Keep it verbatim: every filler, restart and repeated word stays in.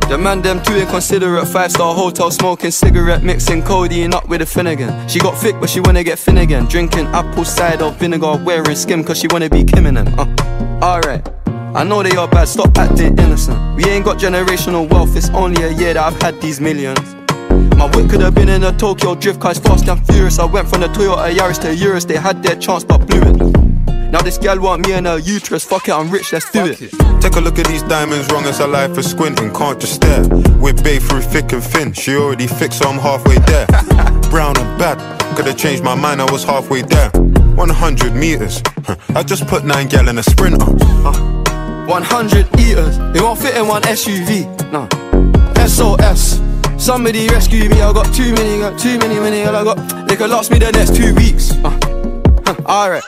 The man them too inconsiderate. Five-star hotel smoking cigarette, mixing codeine up with a Finnegan. She got thick but she wanna get thin again. Drinking apple cider vinegar, wearing skim cause she wanna be Kim in them. uh, Alright, I know they are bad, stop acting innocent. We ain't got generational wealth, it's only a year that I've had these millions. My whip could have been in a Tokyo drift car, it's fast and furious. I went from the Toyota Yaris to Urus, they had their chance but blew it. Now this gal want me and her uterus, fuck it, I'm rich, let's do it. Take a look at these diamonds, wrong as a life for squinting, can't just stare. With babe through thick and thin, she already fixed so I'm halfway there. Brown and bad, could've changed my mind, I was halfway there. one hundred meters, I just put nine gal in a sprinter. one hundred eaters, it won't fit in one S U V, no. S O S, somebody rescue me, I got too many, got too many, many, I got, they could last me the next two weeks. uh, Alright.